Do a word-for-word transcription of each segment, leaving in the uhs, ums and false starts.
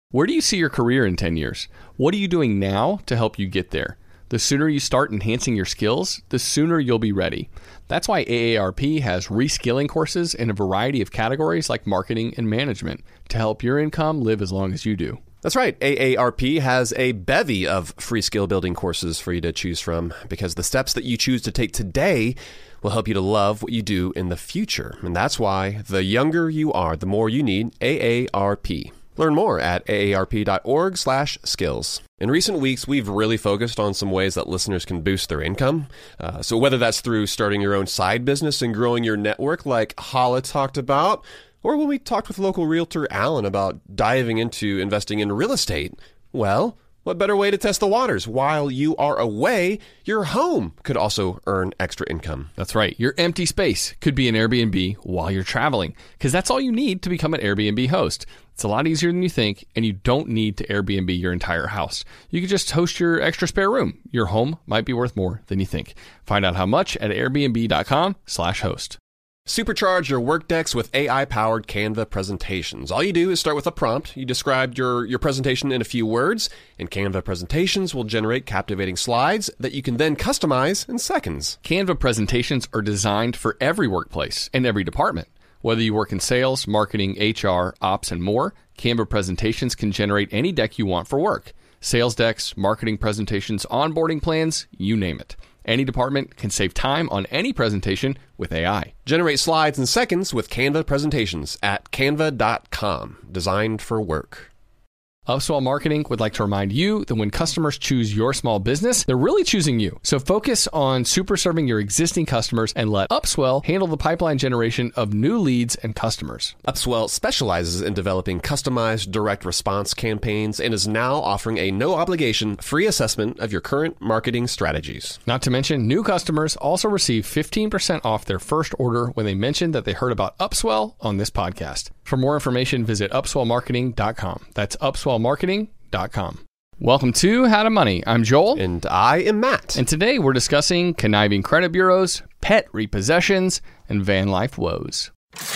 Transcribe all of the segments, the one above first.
Where do you see your career in ten years? What are you doing now to help you get there? The sooner you start enhancing your skills, the sooner you'll be ready. That's why A A R P has reskilling courses in a variety of categories like marketing and management to help your income live as long as you do. That's right. A A R P has a bevy of free skill building courses for you to choose from because the steps that you choose to take today will help you to love what you do in the future. And that's why the younger you are, the more you need A A R P. Learn more at aarp.org slash skills. In recent weeks, we've really focused on some ways that listeners can boost their income. Uh, so whether that's through starting your own side business and growing your network like Hala talked about, or when we talked with local realtor Alan about diving into investing in real estate, well, what better way to test the waters? While you are away, your home could also earn extra income. That's right. Your empty space could be an Airbnb while you're traveling, because that's all you need to become an Airbnb host. It's a lot easier than you think, and you don't need to Airbnb your entire house. You can just host your extra spare room. Your home might be worth more than you think. Find out how much at airbnb.com slash host. Supercharge your work decks with A I-powered Canva presentations. All you do is start with a prompt. You describe your, your presentation in a few words, and Canva presentations will generate captivating slides that you can then customize in seconds. Canva presentations are designed for every workplace and every department. Whether you work in sales, marketing, H R, ops, and more, Canva presentations can generate any deck you want for work. Sales decks, marketing presentations, onboarding plans, you name it. Any department can save time on any presentation with A I. Generate slides in seconds with Canva presentations at canva dot com. Designed for work. Upswell Marketing would like to remind you that when customers choose your small business, they're really choosing you. So focus on super serving your existing customers and let Upswell handle the pipeline generation of new leads and customers. Upswell specializes in developing customized direct response campaigns and is now offering a no-obligation free assessment of your current marketing strategies. Not to mention, new customers also receive fifteen percent off their first order when they mention that they heard about Upswell on this podcast. For more information, visit upswell marketing dot com. That's upswell marketing dot com. Welcome to How to Money. I'm Joel. And I am Matt. And today we're discussing conniving credit bureaus, pet repossessions, and van life woes.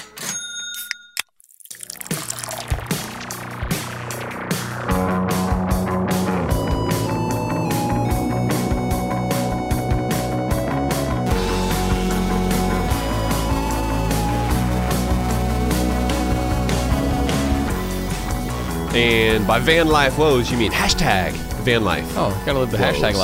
And by van life woes, you mean hashtag van life. Oh, gotta live the woes. Hashtag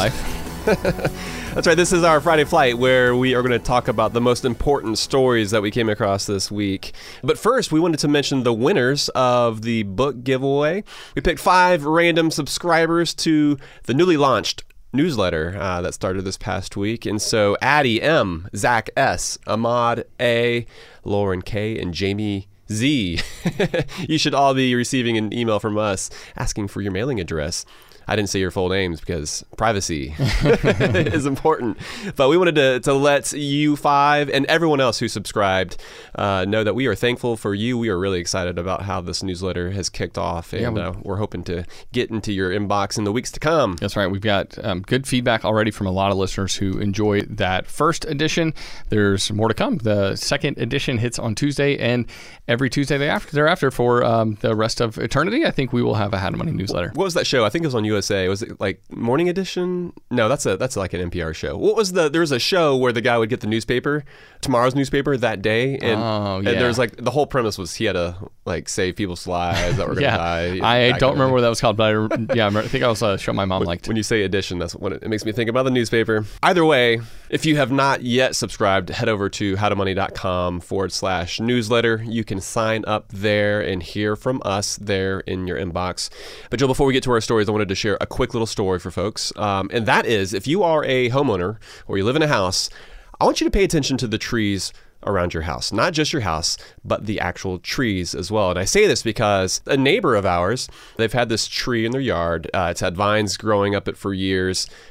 life. That's right. This is our Friday Flight, where we are going to talk about the most important stories that we came across this week. But first, we wanted to mention the winners of the book giveaway. We picked five random subscribers to the newly launched newsletter uh, that started this past week. And so Addie M, Zach S, Ahmad A, Lauren K, and Jamie Z. You should all be receiving an email from us asking for your mailing address. I didn't say your full names because privacy is important. But we wanted to, to let you five and everyone else who subscribed uh, know that we are thankful for you. We are really excited about how this newsletter has kicked off, and yeah, we, uh, we're hoping to get into your inbox in the weeks to come. That's right. We've got um, good feedback already from a lot of listeners who enjoy that first edition. There's more to come. The second edition hits on Tuesday, and every Tuesday thereafter, thereafter for um, the rest of eternity, I think we will have a How to Money newsletter. What was that show? I think it was on U S A. Was it like Morning Edition? No, that's a that's like an N P R show. What was the? There was a show where the guy would get the newspaper, tomorrow's newspaper that day, and, oh, yeah. and there's like the whole premise was he had to like save people's lives that were gonna yeah. die. I don't remember what that was called, but I, yeah, I think I was a show my mom when, liked. When you say edition, that's what it, it makes me think about the newspaper. Either way, if you have not yet subscribed, head over to howtomoney.com forward slash newsletter. You can sign up there and hear from us there in your inbox. But Joe, before we get to our stories, I wanted to share a quick little story for folks. Um, and that is, if you are a homeowner or you live in a house, I want you to pay attention to the trees around your house. Not just your house, but the actual trees as well. And I say this because a neighbor of ours, they've had this tree in their yard. Uh, it's had vines growing up it for years.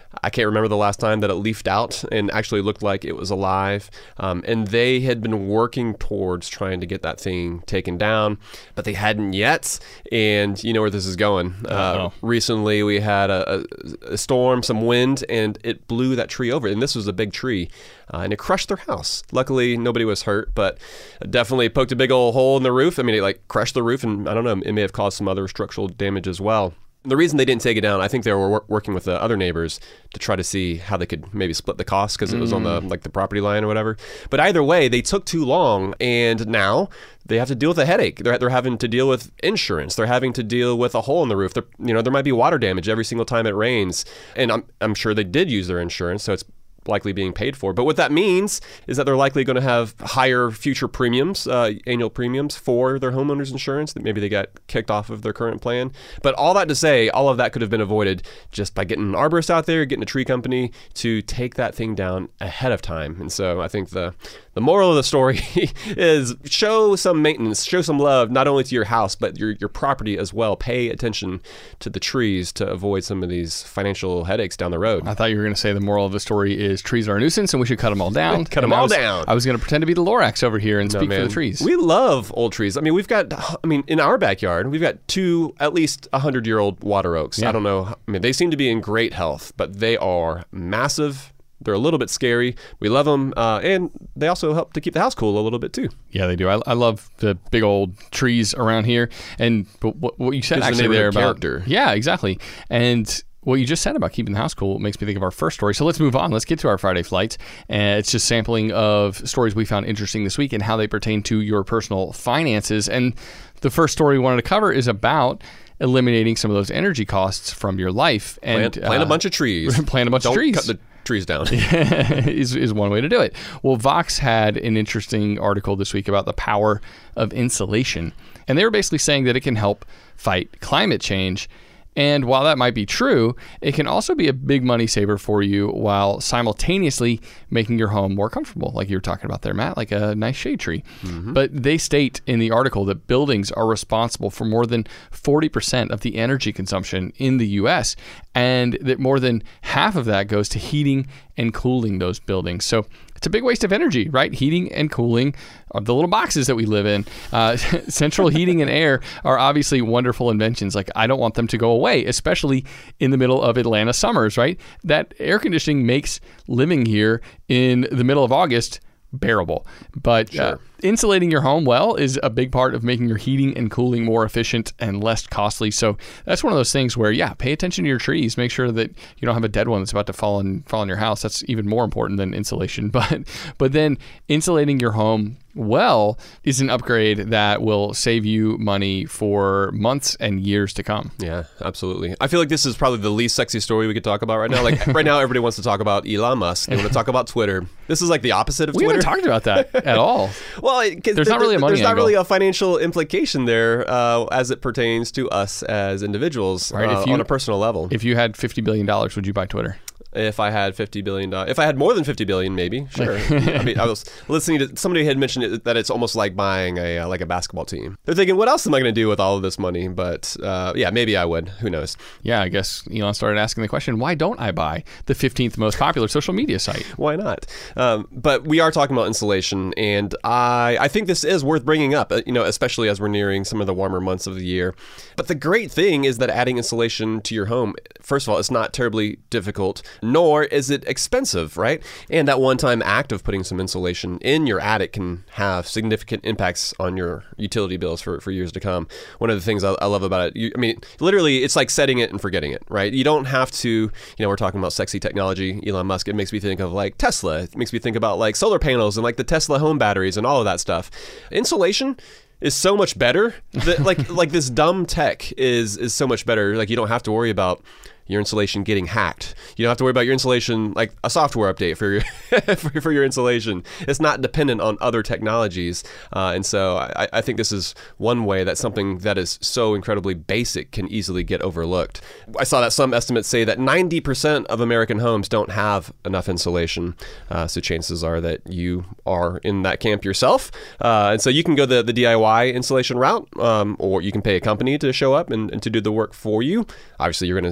I can't remember the last time that it leafed out and actually looked like it was alive. Um, and they had been working towards trying to get that thing taken down, but they hadn't yet. And you know where this is going. Uh, recently, we had a, a, a storm, some wind, and it blew that tree over. And this was a big tree, uh, and it crushed their house. Luckily, nobody was hurt, but it definitely poked a big old hole in the roof. I mean, it like crushed the roof, and I don't know, it may have caused some other structural damage as well. The reason they didn't take it down, I think they were wor- working with the other neighbors to try to see how they could maybe split the cost because it was mm. on the like the property line or whatever. But either way, they took too long, and now they have to deal with a headache. They're they're having to deal with insurance. They're having to deal with a hole in the roof. They're, you know, there might be water damage every single time it rains, and I'm I'm sure they did use their insurance, so it's likely being paid for. But what that means is that they're likely going to have higher future premiums, uh, annual premiums for their homeowners insurance that maybe they got kicked off of their current plan. But all that to say, all of that could have been avoided just by getting an arborist out there, getting a tree company to take that thing down ahead of time. And so I think the the moral of the story is show some maintenance, show some love, not only to your house, but your, your property as well. Pay attention to the trees to avoid some of these financial headaches down the road. I thought you were going to say the moral of the story is trees are a nuisance and we should cut them all down. Cut them all I was, down. I was going to pretend to be the Lorax over here and no, speak man. for the trees. We love old trees. I mean, we've got, I mean, in our backyard, we've got two at least one hundred-year-old water oaks. Yeah. I don't know. I mean, they seem to be in great health, but they are massive. They're a little bit scary. We love them, uh, and they also help to keep the house cool a little bit too. Yeah, they do. I, I love the big old trees around here, and but what, what you said actually there about character. Yeah, exactly. And what you just said about keeping the house cool makes me think of our first story. So let's move on. Let's get to our Friday flights. And it's just sampling of stories we found interesting this week and how they pertain to your personal finances. And the first story we wanted to cover is about eliminating some of those energy costs from your life. And plant, plant uh, a bunch of trees. Plant a bunch Don't of trees. Cut the trees down. is, is one way to do it. Well, Vox had an interesting article this week about the power of insulation. And they were basically saying that it can help fight climate change. And while that might be true, it can also be a big money saver for you while simultaneously making your home more comfortable, like you were talking about there, Matt, like a nice shade tree. Mm-hmm. But they state in the article that buildings are responsible for more than forty percent of the energy consumption in the U S, and that more than half of that goes to heating and cooling those buildings. So it's a big waste of energy, right? Heating and cooling of the little boxes that we live in. Uh, central heating and air are obviously wonderful inventions. Like, I don't want them to go away, especially in the middle of Atlanta summers, right? That air conditioning makes living here in the middle of August bearable. But sure. uh, insulating your home well is a big part of making your heating and cooling more efficient and less costly. So that's one of those things where, yeah, pay attention to your trees. Make sure that you don't have a dead one that's about to fall in, fall in your house. That's even more important than insulation. But, but then insulating your home well is an upgrade that will save you money for months and years to come. Yeah, absolutely. I feel like this is probably the least sexy story we could talk about right now. Like right now, everybody wants to talk about Elon Musk. They want to talk about Twitter. This is like the opposite of we Twitter. We haven't talked about that at all. Well, it, there's th- not really a money There's not angle. really a financial implication there uh, as it pertains to us as individuals right, uh, if you, on a personal level. If you had fifty billion dollars, would you buy Twitter? If I had fifty billion dollars, if I had more than fifty billion dollars, maybe, sure. I mean, I was listening to, somebody had mentioned it, that it's almost like buying a uh, like a basketball team. They're thinking, what else am I going to do with all of this money? But uh, yeah, maybe I would. Who knows? Yeah, I guess Elon started asking the question, why don't I buy the fifteenth most popular social media site? Why not? Um, but we are talking about insulation, and I I think this is worth bringing up, you know, especially as we're nearing some of the warmer months of the year. But the great thing is that adding insulation to your home, first of all, it's not terribly difficult, nor is it expensive, right? And that one-time act of putting some insulation in your attic can have significant impacts on your utility bills for, for years to come. One of the things I, I love about it, you, I mean, literally, it's like setting it and forgetting it, right? You don't have to, you know, we're talking about sexy technology, Elon Musk. It makes me think of like Tesla. It makes me think about like solar panels and like the Tesla home batteries and all of that stuff. Insulation is so much better. That, like like this dumb tech is is so much better. Like you don't have to worry about your insulation getting hacked. You don't have to worry about your insulation, like a software update for your for, for your insulation. It's not dependent on other technologies. Uh, and so I, I think this is one way that something that is so incredibly basic can easily get overlooked. I saw that some estimates say that ninety percent of American homes don't have enough insulation. Uh, so chances are that you are in that camp yourself. Uh, and so you can go the, the D I Y insulation route, um, or you can pay a company to show up and, and to do the work for you. Obviously, you're going to save more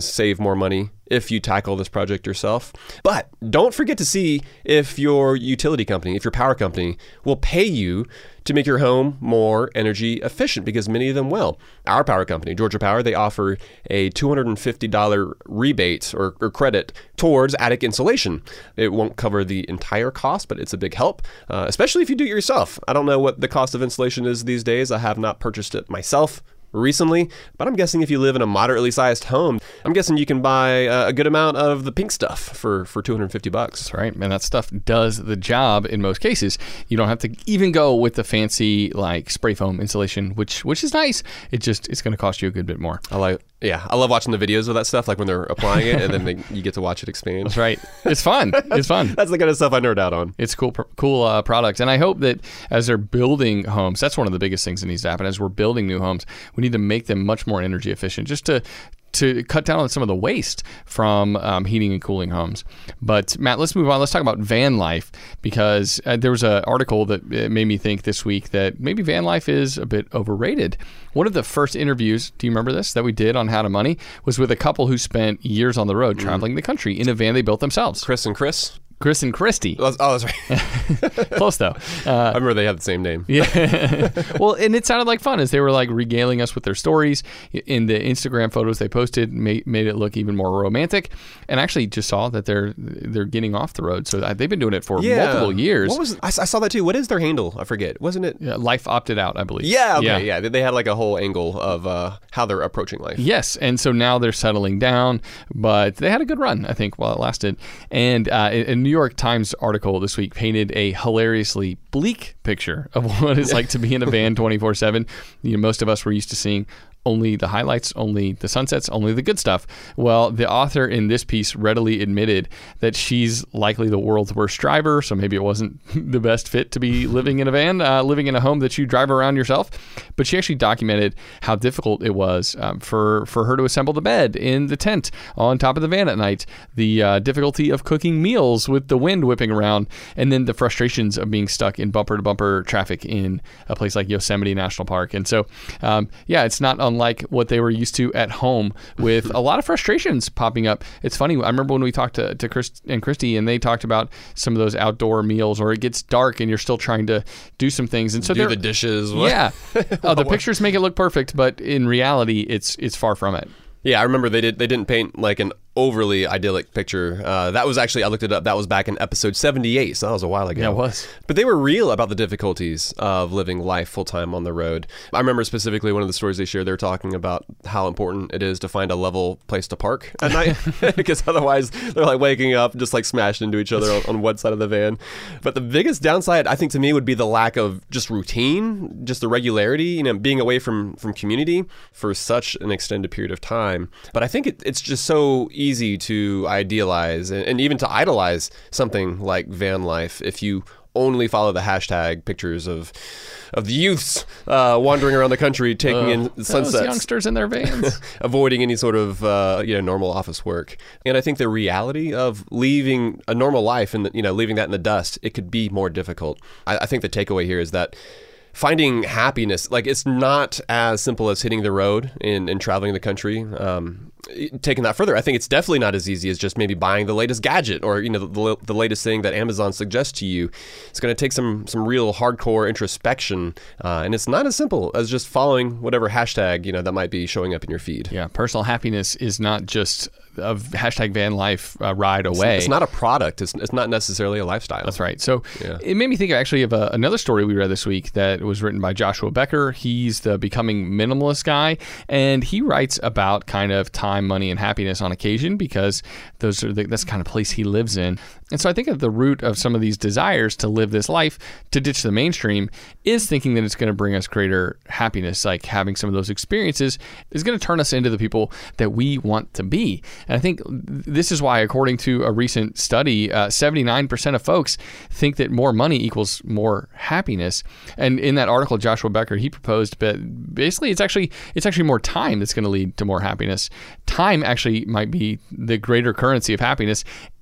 more money if you tackle this project yourself. But don't forget to see if your utility company, if your power company will pay you to make your home more energy efficient, because many of them will. Our power company, Georgia Power, they offer a two hundred fifty dollars rebate or, or credit towards attic insulation. It won't cover the entire cost, but it's a big help, uh, especially if you do it yourself. I don't know what the cost of insulation is these days. I have not purchased it myself recently, but I'm guessing if you live in a moderately sized home, I'm guessing you can buy uh, a good amount of the pink stuff for, for two hundred fifty bucks. That's right. And that stuff does the job in most cases. You don't have to even go with the fancy like spray foam insulation, which which is nice. It just it's going to cost you a good bit more. I like yeah, I love watching the videos of that stuff, like when they're applying it and then they, you get to watch it expand. That's right. It's fun. It's fun. That's the kind of stuff I nerd out on. It's cool, cool uh, products. And I hope that as they're building homes, that's one of the biggest things that needs to happen. As we're building new homes, we need to make them much more energy efficient, just to to cut down on some of the waste from um, heating and cooling homes. But Matt, let's move on. Let's talk about van life, because uh, there was an article that made me think this week that maybe van life is a bit overrated. One of the first interviews, do you remember this, that we did on How to Money was with a couple who spent years on the road traveling mm. the country in a van they built themselves. Chris and Chris? Chris and Christy. Oh, that's right. Close, though. Uh, I remember they had the same name. Yeah. Well, and it sounded like fun as they were like regaling us with their stories. In the Instagram photos they posted, made, made it look even more romantic. And actually just saw that they're they're getting off the road. So they've been doing it for yeah. multiple years. What was I, I saw that too. What is their handle? I forget. Wasn't it? Yeah, Life Opted Out, I believe. Yeah. Okay. Yeah. yeah. They had like a whole angle of uh, how they're approaching life. Yes. And so now they're settling down. But they had a good run, I think, while it lasted. And uh, a New York Times article this week painted a hilariously bleak picture of what it's like to be in a van twenty-four seven. You know, most of us were used to seeing only the highlights, only the sunsets, only the good stuff. Well, the author in this piece readily admitted that she's likely the world's worst driver, so maybe it wasn't the best fit to be living in a van, uh, living in a home that you drive around yourself. But she actually documented how difficult it was um, for, for her to assemble the bed in the tent on top of the van at night, the uh, difficulty of cooking meals with the wind whipping around, and then the frustrations of being stuck in bumper-to-bumper traffic in a place like Yosemite National Park. And so, um, yeah, it's not unlike like what they were used to at home, with a lot of frustrations popping up. It's funny. I remember when we talked to, to Chris and Christy, and they talked about some of those outdoor meals, or it gets dark and you're still trying to do some things. And so do the dishes. What? Yeah. Oh, the pictures make it look perfect, but in reality, it's it's far from it. Yeah, I remember they did. They didn't paint like an overly idyllic picture. Uh, that was actually, I looked it up, that was back in episode seventy-eight, so that was a while ago. Yeah, it was. But they were real about the difficulties of living life full-time on the road. I remember specifically one of the stories they shared, they were talking about how important it is to find a level place to park at night, because otherwise they're like waking up just like smashed into each other on, on one side of the van. But the biggest downside, I think, to me would be the lack of just routine, just the regularity, you know, being away from, from community for such an extended period of time. But I think it, it's just so easy easy to idealize and, and even to idolize something like van life if you only follow the hashtag pictures of of the youths uh, wandering around the country taking uh, in sunsets. Those youngsters in their vans. Avoiding any sort of uh, you know normal office work. And I think the reality of leaving a normal life and you know leaving that in the dust, it could be more difficult. I, I think the takeaway here is that finding happiness, like it's not as simple as hitting the road and, and traveling the country. Um, taking that further, I think it's definitely not as easy as just maybe buying the latest gadget or you know the, the latest thing that Amazon suggests to you. It's going to take some some real hardcore introspection, uh, and it's not as simple as just following whatever hashtag you know that might be showing up in your feed. Yeah, personal happiness is not just a hashtag van life uh, ride away. It's, it's not a product. It's, it's not necessarily a lifestyle. That's right. So yeah. It made me think actually of a, another story we read this week that was written by Joshua Becker. He's the Becoming Minimalist guy, and he writes about kind of time, money, and happiness on occasion because those are the, that's the kind of place he lives in. And so I think at the root of some of these desires to live this life, to ditch the mainstream, is thinking that it's going to bring us greater happiness, like having some of those experiences is going to turn us into the people that we want to be. And I think this is why, according to a recent study, uh, seventy-nine percent of folks think that more money equals more happiness. And in that article, Joshua Becker, he proposed that basically it's actually it's actually more time that's going to lead to more happiness. Time actually might be the greater currency of happiness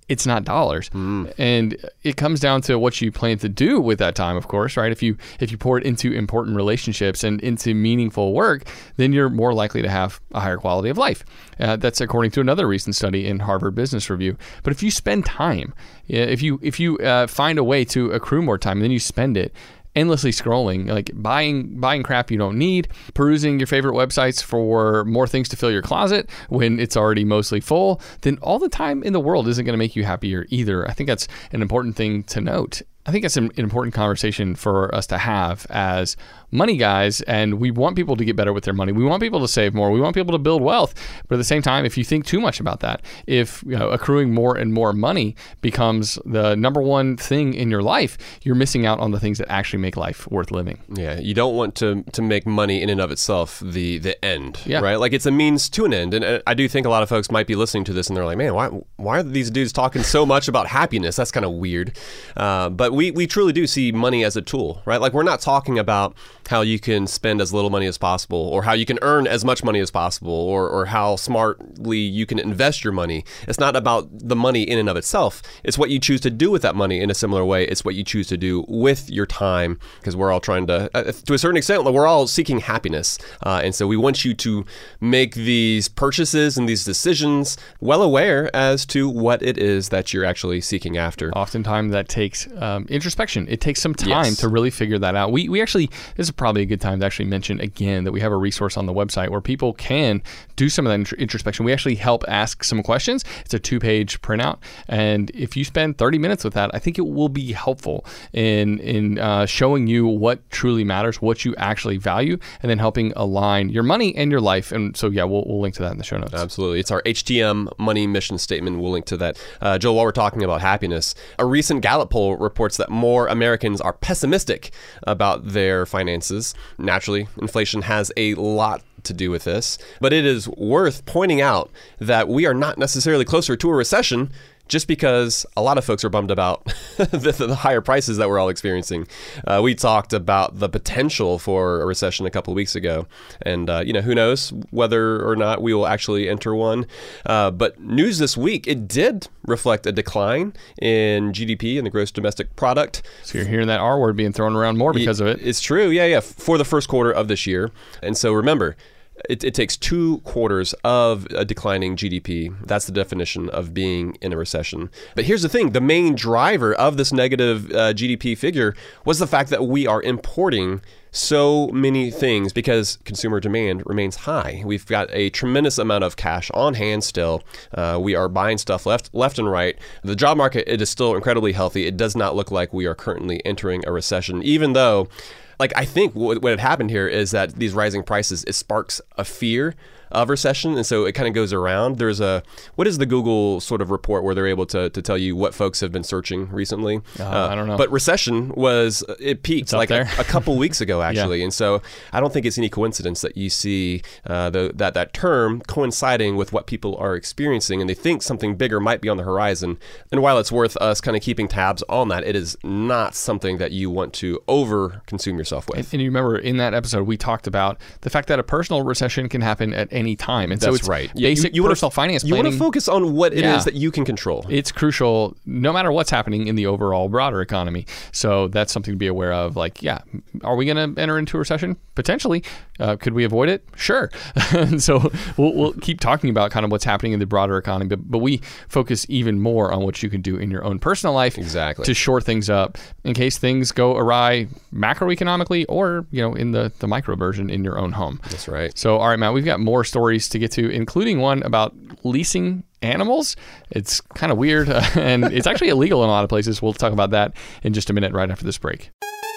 it's not dollars. Mm. And it comes down to what you plan to do with that time, of course, right? If you if you pour it into important relationships and into meaningful work, then you're more likely to have a higher quality of life. Uh, that's according to another recent study in Harvard Business Review. But if you spend time, if you if you uh, find a way to accrue more time and then you spend it endlessly scrolling, like buying buying crap you don't need, perusing your favorite websites for more things to fill your closet when it's already mostly full, then all the time in the world isn't going to make you happier either. I think that's an important thing to note. I think that's an important conversation for us to have as money guys, and we want people to get better with their money. We want people to save more. We want people to build wealth. But at the same time, if you think too much about that, if you know, accruing more and more money becomes the number one thing in your life, you're missing out on the things that actually make life worth living. Yeah, you don't want to to make money in and of itself the the end, yeah. right? Like it's a means to an end. And I do think a lot of folks might be listening to this and they're like, man, why why are these dudes talking so much about happiness? That's kind of weird. Uh, but we, we truly do see money as a tool, right? Like we're not talking about how you can spend as little money as possible or how you can earn as much money as possible or, or how smartly you can invest your money. It's not about the money in and of itself. It's what you choose to do with that money in a similar way. It's what you choose to do with your time, because we're all trying to, uh, to a certain extent, we're all seeking happiness. Uh, and so we want you to make these purchases and these decisions well aware as to what it is that you're actually seeking after. Oftentimes that takes um, introspection. It takes some time yes. to really figure that out. We we actually, this is probably a good time to actually mention again that we have a resource on the website where people can do some of that intr- introspection. We actually help ask some questions. It's a two-page printout, and if you spend thirty minutes with that, I think it will be helpful in in uh, showing you what truly matters, what you actually value, and then helping align your money and your life. And so, yeah, we'll we'll link to that in the show notes. Absolutely. It's our H T M money mission statement. We'll link to that. Uh, Joel, while we're talking about happiness, a recent Gallup poll reports that more Americans are pessimistic about their finances. Naturally, inflation has a lot to do with this, but it is worth pointing out that we are not necessarily closer to a recession just because a lot of folks are bummed about the, the higher prices that we're all experiencing. Uh, we talked about the potential for a recession a couple of weeks ago, and uh, you know, who knows whether or not we will actually enter one. Uh, but news this week, it did reflect a decline in G D P and the gross domestic product. So you're hearing that R word being thrown around more because of it. It's true, yeah, yeah, for the first quarter of this year. And so remember, It, it takes two quarters of a declining G D P. That's the definition of being in a recession. But here's the thing. The main driver of this negative uh, G D P figure was the fact that we are importing so many things because consumer demand remains high. We've got a tremendous amount of cash on hand still. Uh, we are buying stuff left left and right. The job market, it is still incredibly healthy. It does not look like we are currently entering a recession, even though Like, I think what, what had happened here is that these rising prices, it sparks a fear of recession. And so it kind of goes around. There's a, what is the Google sort of report where they're able to, to tell you what folks have been searching recently? Uh, uh, I don't know. But recession was, it peaked like a, a couple weeks ago, actually. Yeah. And so I don't think it's any coincidence that you see uh, the, that, that term coinciding with what people are experiencing. And they think something bigger might be on the horizon. And while it's worth us kind of keeping tabs on that, it is not something that you want to over consume yourself with. And, and you remember in that episode, we talked about the fact that a personal recession can happen at any time. And That's so it's right. basic you, you personal wanna, finance you planning. You want to focus on what it yeah. is that you can control. It's crucial no matter what's happening in the overall broader economy. So that's something to be aware of. Like, yeah, are we going to enter into a recession? Potentially. Uh, could we avoid it? Sure. And so we'll, we'll keep talking about kind of what's happening in the broader economy, but, but we focus even more on what you can do in your own personal life exactly. to shore things up in case things go awry macroeconomically or, you know, in the, the micro version in your own home. That's right. So, all right, Matt, we've got more stories to get to, including one about leasing animals. It's kind of weird, uh, and it's actually illegal in a lot of places. We'll talk about that in just a minute right after this break.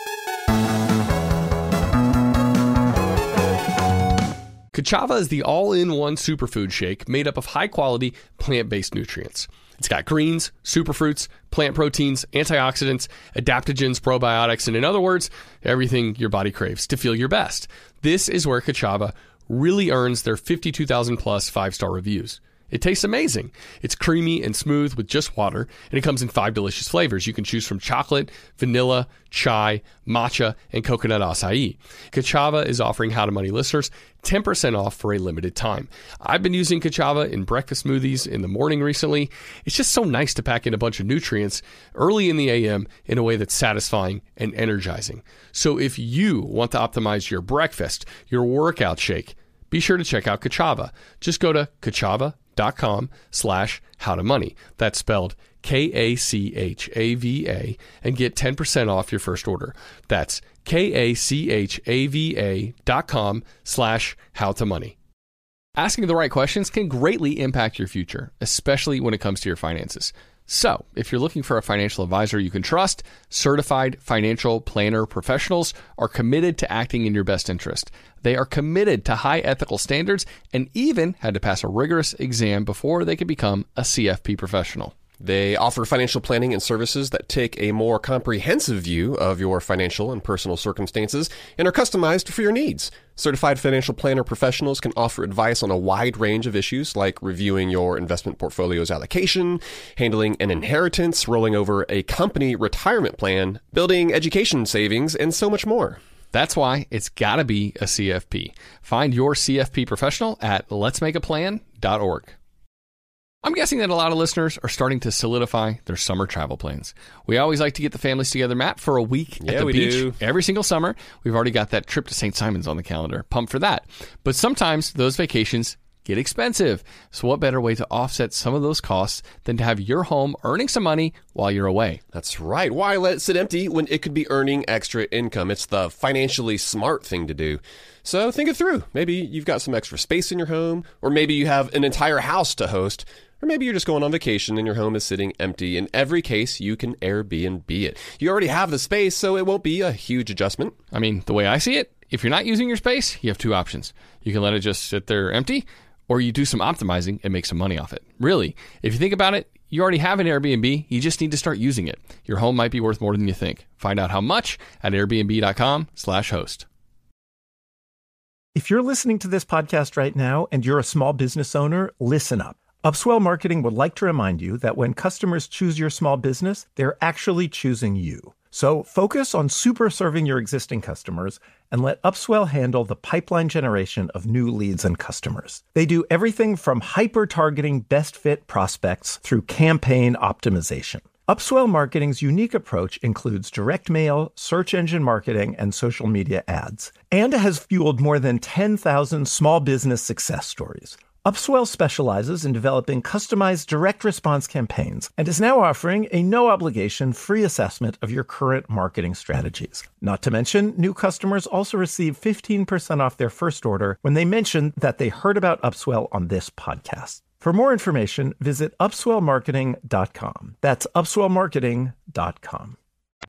Ka'Chava is the all-in-one superfood shake made up of high-quality plant-based nutrients. It's got greens, superfruits, plant proteins, antioxidants, adaptogens, probiotics, and in other words, everything your body craves to feel your best. This is where Ka'Chava really earns their fifty-two thousand plus five-star reviews. It tastes amazing. It's creamy and smooth with just water, and it comes in five delicious flavors. You can choose from chocolate, vanilla, chai, matcha, and coconut acai. Ka'Chava is offering How to Money listeners ten percent off for a limited time. I've been using Ka'Chava in breakfast smoothies in the morning recently. It's just so nice to pack in a bunch of nutrients early in the A M in a way that's satisfying and energizing. So if you want to optimize your breakfast, your workout shake, be sure to check out Ka'Chava. Just go to kachava.com slash howtomoney. That's spelled K A C H A V A and get ten percent off your first order. That's K-A-C-H-A-V-A dot com slash howtomoney. Asking the right questions can greatly impact your future, especially when it comes to your finances. So, if you're looking for a financial advisor you can trust, certified financial planner professionals are committed to acting in your best interest. They are committed to high ethical standards and even had to pass a rigorous exam before they could become a C F P professional. They offer financial planning and services that take a more comprehensive view of your financial and personal circumstances and are customized for your needs. Certified financial planner professionals can offer advice on a wide range of issues like reviewing your investment portfolio's allocation, handling an inheritance, rolling over a company retirement plan, building education savings, and so much more. That's why it's got to be a C F P. Find your C F P professional at lets make a plan dot org. I'm guessing that a lot of listeners are starting to solidify their summer travel plans. We always like to get the families together, Matt, for a week yeah, at the we beach do. every single summer. We've already got that trip to Saint Simons on the calendar. Pumped for that. But sometimes those vacations get expensive. So what better way to offset some of those costs than to have your home earning some money while you're away? That's right. Why let it sit empty when it could be earning extra income? It's the financially smart thing to do. So think it through. Maybe you've got some extra space in your home, or maybe you have an entire house to host. Or maybe you're just going on vacation and your home is sitting empty. In every case, you can Airbnb it. You already have the space, so it won't be a huge adjustment. I mean, the way I see it, if you're not using your space, you have two options. You can let it just sit there empty, or you do some optimizing and make some money off it. Really, if you think about it, you already have an Airbnb. You just need to start using it. Your home might be worth more than you think. Find out how much at airbnb.com slash host. If you're listening to this podcast right now and you're a small business owner, listen up. Upswell Marketing would like to remind you that when customers choose your small business, they're actually choosing you. So focus on super serving your existing customers and let Upswell handle the pipeline generation of new leads and customers. They do everything from hyper-targeting best fit prospects through campaign optimization. Upswell Marketing's unique approach includes direct mail, search engine marketing, and social media ads, and has fueled more than ten thousand small business success stories. Upswell specializes in developing customized direct response campaigns and is now offering a no-obligation free assessment of your current marketing strategies. Not to mention, new customers also receive fifteen percent off their first order when they mention that they heard about Upswell on this podcast. For more information, visit upswell marketing dot com. That's upswell marketing dot com.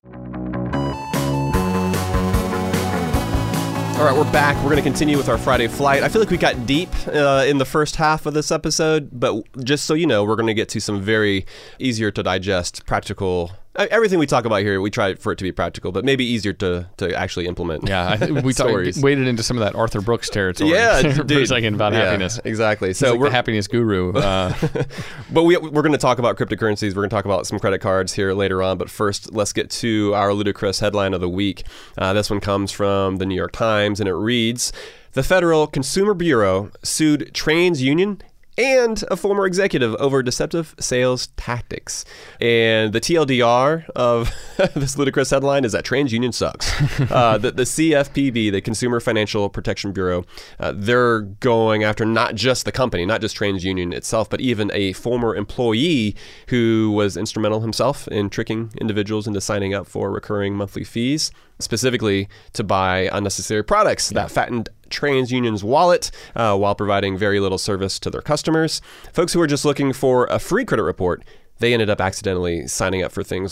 All right, we're back. We're going to continue with our Friday flight. I feel like we got deep uh, in the first half of this episode, but just so you know, we're going to get to some very easier to digest, practical. Everything we talk about here, we try for it to be practical, but maybe easier to, to actually implement. Yeah, I think we talk, waded into some of that Arthur Brooks territory. Yeah, for a second about yeah, happiness. Exactly. So like we're the happiness guru. Uh, but we, we're going to talk about cryptocurrencies. We're going to talk about some credit cards here later on. But first, let's get to our ludicrous headline of the week. Uh, this one comes from the New York Times, and it reads, "The Federal Consumer Bureau sued TransUnion and a former executive over deceptive sales tactics." And the T L D R of this ludicrous headline is that TransUnion sucks. uh, the, the C F P B, the Consumer Financial Protection Bureau, uh, they're going after not just the company, not just TransUnion itself, but even a former employee who was instrumental himself in tricking individuals into signing up for recurring monthly fees, specifically to buy unnecessary products yeah. that fattened TransUnion's wallet uh, while providing very little service to their customers. Folks who were just looking for a free credit report, they ended up accidentally signing up for things like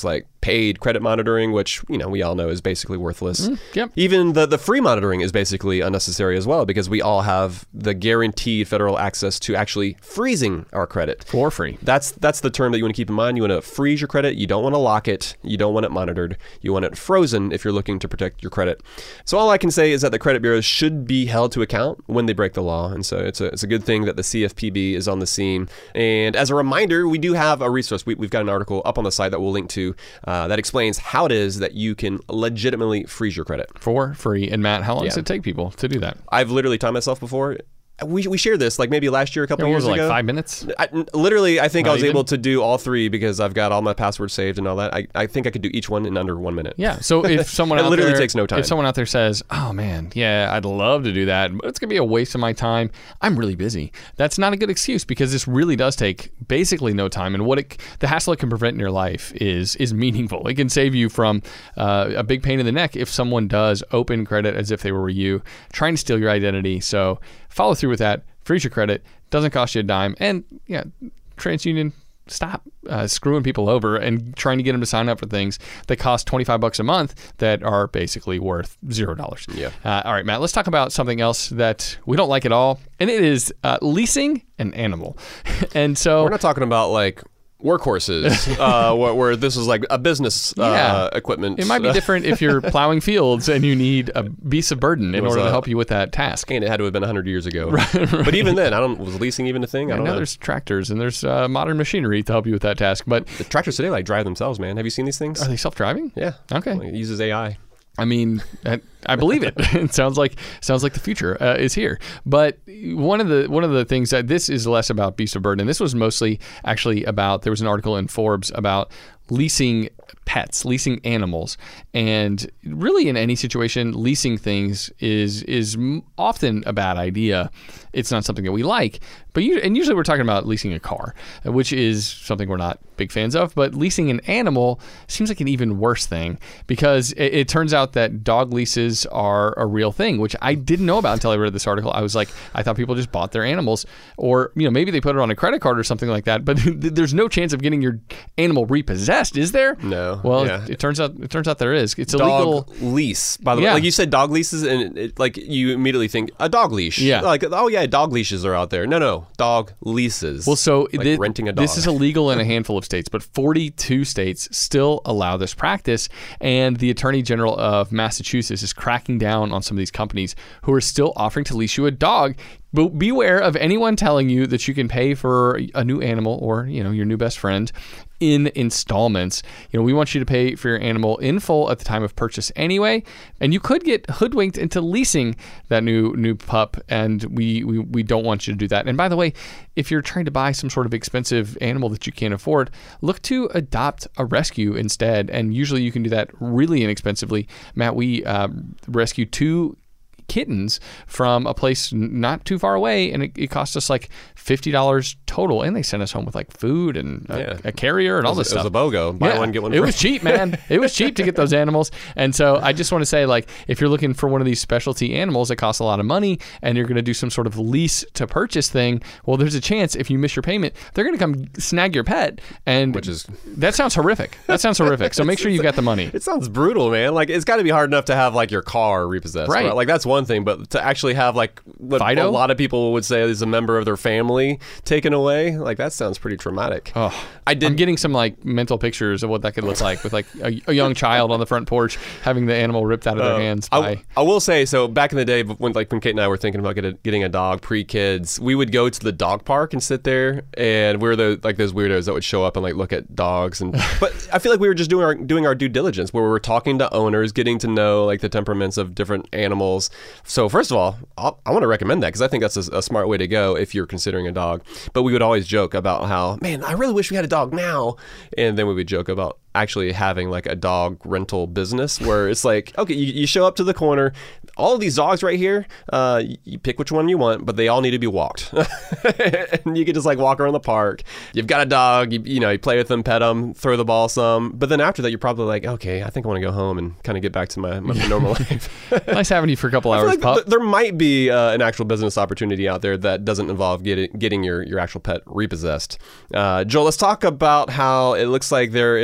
paid credit monitoring, which, you know, we all know is basically worthless. Mm, yep. Even the, the free monitoring is basically unnecessary as well, because we all have the guaranteed federal access to actually freezing our credit. For free. That's that's the term that you want to keep in mind. You want to freeze your credit. You don't want to lock it. You don't want it monitored. You want it frozen if you're looking to protect your credit. So all I can say is that the credit bureaus should be held to account when they break the law. And so it's a, it's a good thing that the C F P B is on the scene. And as a reminder, we do have a resource. We, we've got an article up on the site that we'll link to uh, that explains how it is that you can legitimately freeze your credit. For free. And Matt, how long Yeah. does it take people to do that? I've literally timed myself before. We we shared this like maybe last year, a couple Yeah, what years was it, ago. like five minutes? I, literally, I think Not I was even? able to do all three because I've got all my passwords saved and all that. I, I think I could do each one in under one minute. Yeah. So if someone It out literally there, takes no time. If someone out there says, "Oh man, yeah, I'd love to do that, but it's gonna be a waste of my time. I'm really busy." That's not a good excuse, because this really does take basically no time. And what it, the hassle it can prevent in your life is is meaningful. It can save you from uh, a big pain in the neck if someone does open credit as if they were you, trying to steal your identity. So follow through with that. Freeze your credit. Doesn't cost you a dime. And yeah, TransUnion, stop uh, screwing people over and trying to get them to sign up for things that cost twenty-five bucks a month that are basically worth zero dollars. Yeah. Uh, all right, Matt, let's talk about something else that we don't like at all, and it is uh, leasing an animal. And so We're not talking about like workhorses, uh, where, where this is like a business uh, Yeah. equipment. it might be different if you're plowing fields and you need a beast of burden in was order to a- help you with that task. And it had to have been one hundred years ago. But even then, I don't was leasing even a thing? I And don't now know. there's tractors and there's uh, modern machinery to help you with that task. But The tractors today like drive themselves, man. Have you seen these things? are they self-driving? Yeah. Okay. It uses A I. I mean, I, I believe it. It sounds like sounds like the future uh, is here. But one of the one of the things that this is less about beast of burden, and this was mostly actually about. There was an article in Forbes about leasing pets, leasing animals, and really in any situation, leasing things is is often a bad idea. It's not something that we like. But you, and usually we're talking about leasing a car, which is something we're not big fans of. But leasing an animal seems like an even worse thing, because it, it turns out that dog leases are a real thing, which I didn't know about until I read this article. I was like, I thought people just bought their animals, or you know maybe they put it on a credit card or something like that. But there's no chance of getting your animal repossessed, is there? No. Well, Yeah. it, it turns out it turns out there is. It's Dog illegal. lease, by the Yeah. way. Like you said, dog leases, and it, it- like you immediately think a dog leash. Yeah. Like, oh yeah, dog leashes are out there. No, no, dog leases. Well, so like thi- renting a dog. this is illegal in a handful of states, but forty-two states still allow this practice. And the Attorney General of Massachusetts is cracking down on some of these companies who are still offering to lease you a dog. But beware of anyone telling you that you can pay for a new animal or, you know, your new best friend in installments. You know, we want you to pay for your animal in full at the time of purchase anyway, and you could get hoodwinked into leasing that new new pup, and we, we we don't want you to do that. And by the way, if you're trying to buy some sort of expensive animal that you can't afford, look to adopt a rescue instead, and usually you can do that really inexpensively. Matt, we uh, rescued two kittens from a place n- not too far away, and it, it cost us like fifty dollars total, and they sent us home with like food and a, Yeah. a carrier and all It was- this it was stuff. a BOGO. Buy one, get one It free. was cheap, man. It was cheap to get those animals. And so I just want to say, like, if you're looking for one of these specialty animals that costs a lot of money and you're going to do some sort of lease to purchase thing, well, there's a chance if you miss your payment, they're going to come snag your pet. And Which is- that sounds horrific. That sounds horrific. So make sure you've got the money. It sounds brutal, man. Like it's got to be hard enough to have like your car repossessed, Right. Like that's one thing, but to actually have like what Fido? a lot of people would say is a member of their family taken away, like that sounds pretty traumatic. Oh, I did. I'm getting some like mental pictures of what that could look like with like a, a young child on the front porch having the animal ripped out of their Uh, hands I, by. I will say, so back in the day, when like when Kate and I were thinking about get a, getting a dog pre-kids, we would go to the dog park and sit there, and we were the like those weirdos that would show up and like look at dogs. And but I feel like we were just doing our doing our due diligence, where we were talking to owners, getting to know like the temperaments of different animals. So first of all, I'll, I want to recommend that because I think that's a, a smart way to go if you're considering a dog. But we would always joke about how, man, I really wish we had a dog now, and then we would joke about actually having like a dog rental business where it's like, okay, you, you show up to the corner, all of these dogs right here, uh, you pick which one you want, but they all need to be walked. And you can just like walk around the park. You've got a dog, you, you know, you play with them, pet them, throw the ball some. But then after that, you're probably like, okay, I think I want to go home and kind of get back to my, my normal life. Nice having you for a couple I feel hours, like pup. th- there might be uh, an actual business opportunity out there that doesn't involve getting getting your, your actual pet repossessed. Uh, Joel, let's talk about how it looks like there is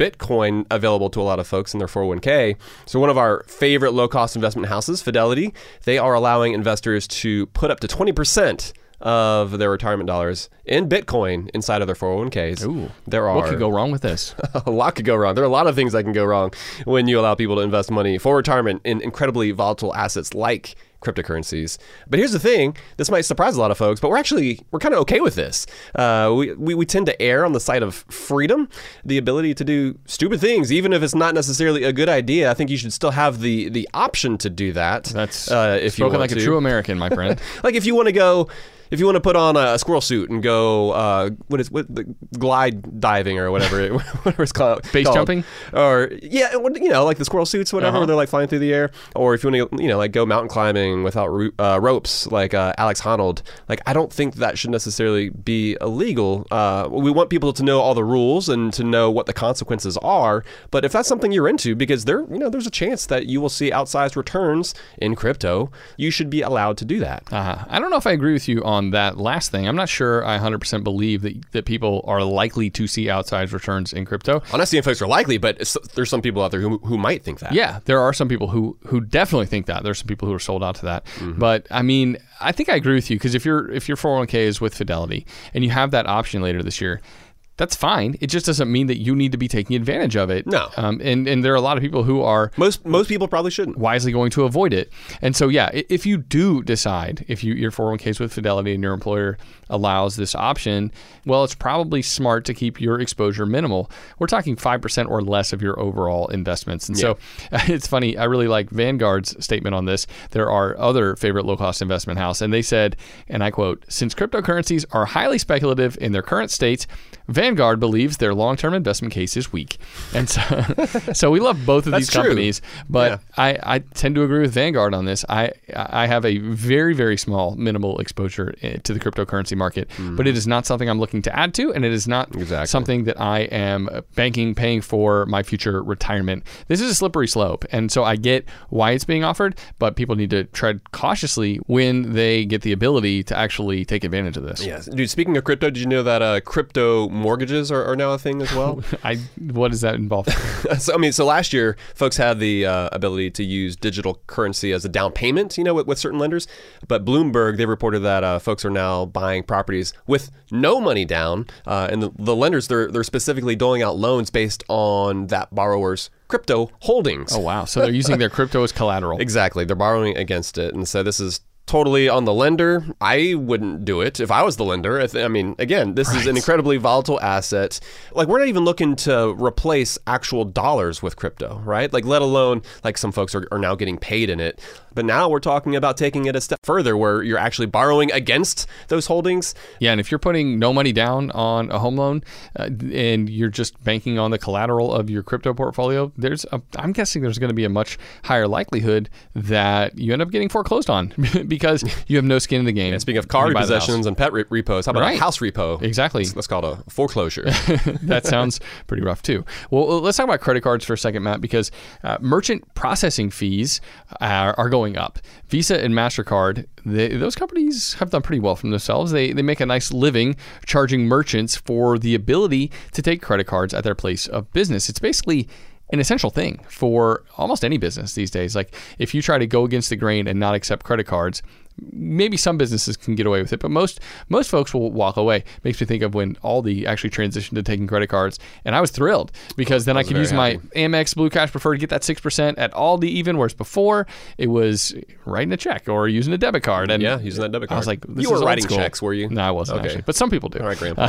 Bitcoin available to a lot of folks in their four oh one k. So one of our favorite low-cost investment houses, Fidelity, they are allowing investors to put up to twenty percent of their retirement dollars in Bitcoin inside of their four oh one k's. Ooh, there are what could go wrong with this? A lot could go wrong. There are a lot of things that can go wrong when you allow people to invest money for retirement in incredibly volatile assets like cryptocurrencies. But here's the thing, this might surprise a lot of folks, but we're actually, we're kind of okay with this. Uh, we, we, we tend to err on the side of freedom, the ability to do stupid things, even if it's not necessarily a good idea. I think you should still have the the option to do that. That's uh, if you spoken want like to. a true American, my friend. Like if you want to go... If you want to put on a squirrel suit and go, uh, what is what the glide diving or whatever, it, whatever it's called, base called. jumping, or yeah, you know, like the squirrel suits, whatever, uh-huh. where they're like flying through the air, or if you want to, you know, like go mountain climbing without uh, ropes, like uh, Alex Honnold. Like I don't think that should necessarily be illegal. Uh, we want people to know all the rules and to know what the consequences are. But if that's something you're into, because there, you know, there's a chance that you will see outsized returns in crypto, you should be allowed to do that. Uh-huh. I don't know if I agree with you on that last thing. I'm not sure I one hundred percent believe that, that people are likely to see outsized returns in crypto. I'm not saying folks are likely, but it's, there's some people out there who, who might think that. Yeah, there are some people who who definitely think that. There's some people who are sold out to that. Mm-hmm. But I mean, I think I agree with you, because if your if your four oh one k is with Fidelity and you have that option later this year, that's fine. It just doesn't mean that you need to be taking advantage of it. No. Um, and, and there are a lot of people who are... Most most people probably shouldn't. Wisely going to avoid it. And so, yeah, if you do decide, if you your four oh one k is with Fidelity and your employer allows this option, well, it's probably smart to keep your exposure minimal. We're talking five percent or less of your overall investments. And yeah. so it's funny. I really like Vanguard's statement on this. There are other favorite low-cost investment house, and they said, and I quote, "Since cryptocurrencies are highly speculative in their current state, Vanguard believes their long-term investment case is weak." And so, so we love both of That's these companies, true. but yeah. I, I tend to agree with Vanguard on this. I I have a very, very small, minimal exposure to the cryptocurrency market, mm. but it is not something I'm looking to add to, and it is not exactly. something that I am banking, paying for my future retirement. This is a slippery slope, and so I get why it's being offered, but people need to tread cautiously when they get the ability to actually take advantage of this. Yes, dude. Speaking of crypto, did you know that uh, crypto mortgages are, are now a thing as well? I what does that involve? so, I mean, so last year, folks had the uh, ability to use digital currency as a down payment, you know, with, with certain lenders. But Bloomberg, they reported that uh, folks are now buying properties with no money down, uh, and the, the lenders they're they're specifically doling out loans based on that borrower's crypto holdings. Oh wow! So they're using their crypto as collateral. Exactly, they're borrowing against it, and so this is totally on the lender. I wouldn't do it if I was the lender. I, th- I mean, again, this right. is an incredibly volatile asset. Like, we're not even looking to replace actual dollars with crypto, right? Like, let alone, like, some folks are, are now getting paid in it. But now we're talking about taking it a step further where you're actually borrowing against those holdings. Yeah, and if you're putting no money down on a home loan uh, and you're just banking on the collateral of your crypto portfolio, there's a, I'm guessing there's going to be a much higher likelihood that you end up getting foreclosed on because you have no skin in the game. And speaking of car possessions and pet re- repos, how about right. a house repo? Exactly. Let's, let's call it a foreclosure. That sounds pretty rough too. Well, let's talk about credit cards for a second, Matt, because uh, merchant processing fees are, are going up. Visa and MasterCard, they, those companies have done pretty well for themselves. They they make a nice living charging merchants for the ability to take credit cards at their place of business. It's basically an essential thing for almost any business these days. Like if you try to go against the grain and not accept credit cards, maybe some businesses can get away with it, but most most folks will walk away. Makes me think of when Aldi actually transitioned to taking credit cards, and I was thrilled because then I, I could use happy. my Amex Blue Cash Preferred to get that six percent at Aldi even, whereas before it was writing a check or using a debit card. And yeah, using that debit card. I was like, this you were is writing school. checks, were you? No, I wasn't okay. actually, but some people do. All right, Grandpa.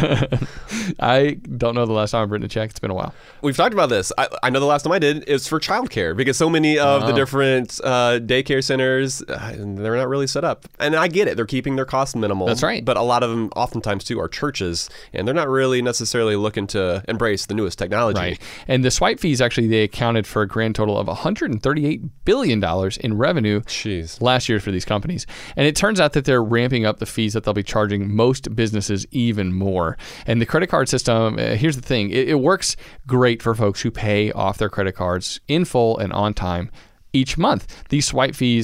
I don't know the last time I've written a check. It's been a while. We've talked about this. I, I know the last time I did is for childcare because so many of oh. the different uh, daycare centers, uh, they're not really set up. And I get it. They're keeping their costs minimal. That's right. But a lot of them oftentimes, too, are churches, and they're not really necessarily looking to embrace the newest technology. Right. And the swipe fees, actually, they accounted for a grand total of one hundred thirty-eight billion dollars in revenue Jeez. last year for these companies. And it turns out that they're ramping up the fees that they'll be charging most businesses even more. And the credit card system, uh, here's the thing. It, it works great for folks who pay off their credit cards in full and on time each month. These swipe fees,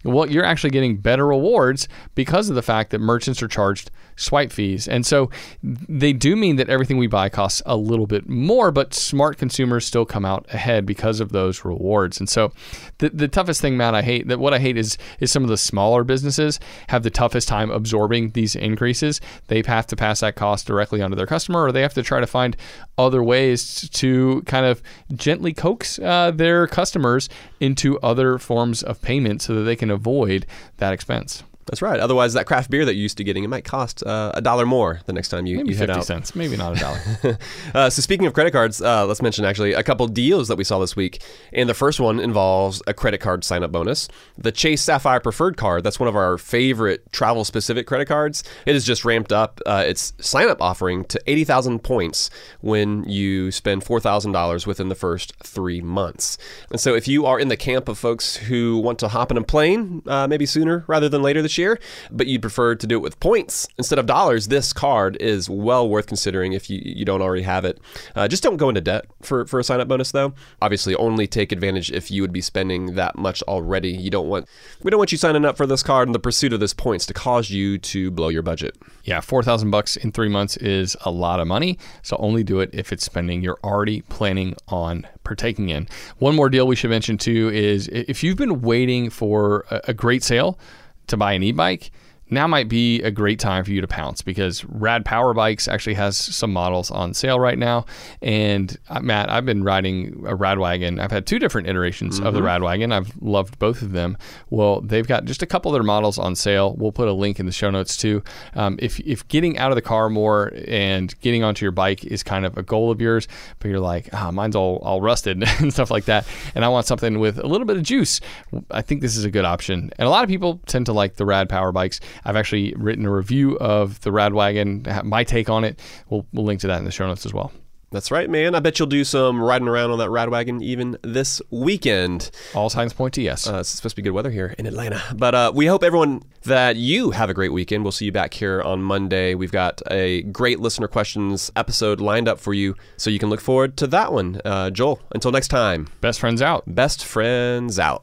well, you're actually getting better rewards because of the fact that merchants are charged swipe fees. And so they do mean that everything we buy costs a little bit more, but smart consumers still come out ahead because of those rewards. And so the the toughest thing, Matt, I hate that what I hate is is some of the smaller businesses have the toughest time absorbing these increases. They have to pass that cost directly onto their customer, or they have to try to find other ways to kind of gently coax uh, their customers into other forms of payment so that they can avoid that expense. That's right. Otherwise, that craft beer that you're used to getting, it might cost uh, a dollar more the next time you, maybe you head out. fifty cents, maybe not a dollar. uh, so speaking of credit cards, uh, let's mention actually a couple deals that we saw this week. And the first one involves a credit card sign-up bonus. The Chase Sapphire Preferred Card, that's one of our favorite travel-specific credit cards. It has just ramped up uh, its sign-up offering to eighty thousand points when you spend four thousand dollars within the first three months. And so if you are in the camp of folks who want to hop in a plane, uh, maybe sooner rather than later this year, but you'd prefer to do it with points instead of dollars, this card is well worth considering if you, you don't already have it. Uh, just don't go into debt for, for a sign-up bonus, though. Obviously, only take advantage if you would be spending that much already. You don't want we don't want you signing up for this card in the pursuit of this points to cause you to blow your budget. Yeah, four thousand bucks in three months is a lot of money, so only do it if it's spending you're already planning on partaking in. One more deal we should mention too is if you've been waiting for a, a great sale to buy an e-bike, now might be a great time for you to pounce, because Rad Power Bikes actually has some models on sale right now. And uh, Matt, I've been riding a Radwagon. I've had two different iterations mm-hmm. of the Radwagon. I've loved both of them. Well, they've got just a couple of their models on sale. We'll put a link in the show notes too. Um, if if getting out of the car more and getting onto your bike is kind of a goal of yours, but you're like, ah, oh, mine's all, all rusted and stuff like that, and I want something with a little bit of juice, I think this is a good option. And a lot of people tend to like the Rad Power Bikes. I've actually written a review of the Radwagon, my take on it. We'll, we'll link to that in the show notes as well. That's right, man. I bet you'll do some riding around on that Radwagon even this weekend. All signs point to yes. Uh, it's supposed to be good weather here in Atlanta. But uh, we hope, everyone, that you have a great weekend. We'll see you back here on Monday. We've got a great listener questions episode lined up for you, so you can look forward to that one. Uh, Joel, until next time. Best friends out. Best friends out.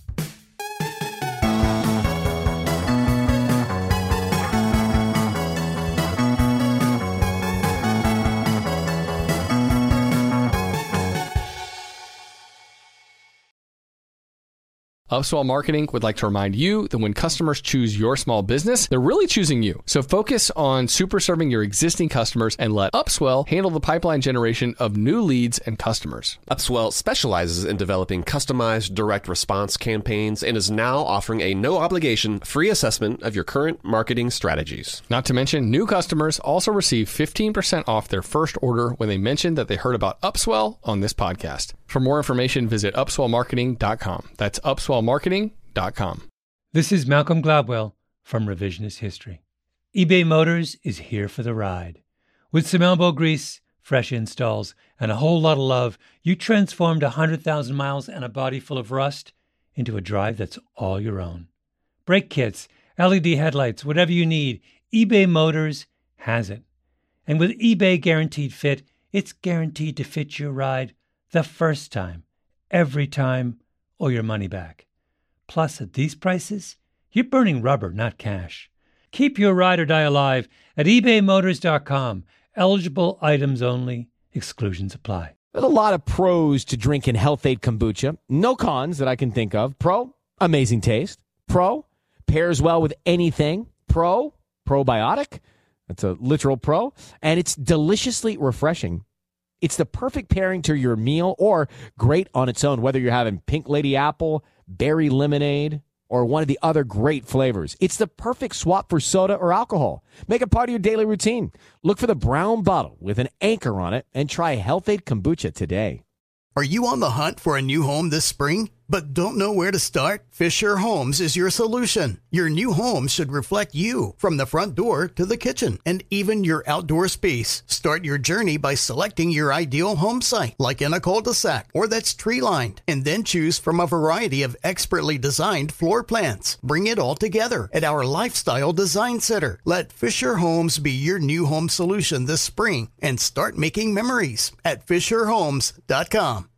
Upswell Marketing would like to remind you that when customers choose your small business, they're really choosing you. So focus on super serving your existing customers and let Upswell handle the pipeline generation of new leads and customers. Upswell specializes in developing customized direct response campaigns and is now offering a no-obligation free assessment of your current marketing strategies. Not to mention, new customers also receive fifteen percent off their first order when they mention that they heard about Upswell on this podcast. For more information, visit upswell marketing dot com. That's upswell marketing dot com. This is Malcolm Gladwell from Revisionist History. eBay Motors is here for the ride. With some elbow grease, fresh installs, and a whole lot of love, you transformed one hundred thousand miles and a body full of rust into a drive that's all your own. Brake kits, L E D headlights, whatever you need, eBay Motors has it. And with eBay Guaranteed Fit, it's guaranteed to fit your ride the first time, every time, or your money back. Plus, at these prices, you're burning rubber, not cash. Keep your ride or die alive at ebay motors dot com. Eligible items only. Exclusions apply. There's a lot of pros to drinking Health-Ade Kombucha. No cons that I can think of. Pro, amazing taste. Pro, pairs well with anything. Pro, probiotic. That's a literal pro. And it's deliciously refreshing. It's the perfect pairing to your meal or great on its own, whether you're having Pink Lady Apple, Berry Lemonade, or one of the other great flavors. It's the perfect swap for soda or alcohol. Make it part of your daily routine. Look for the brown bottle with an anchor on it and try Health-Ade Kombucha today. Are you on the hunt for a new home this spring, but don't know where to start? Fisher Homes is your solution. Your new home should reflect you, from the front door to the kitchen and even your outdoor space. Start your journey by selecting your ideal home site, like in a cul-de-sac or that's tree-lined, and then choose from a variety of expertly designed floor plans. Bring it all together at our Lifestyle Design Center. Let Fisher Homes be your new home solution this spring and start making memories at fisher homes dot com.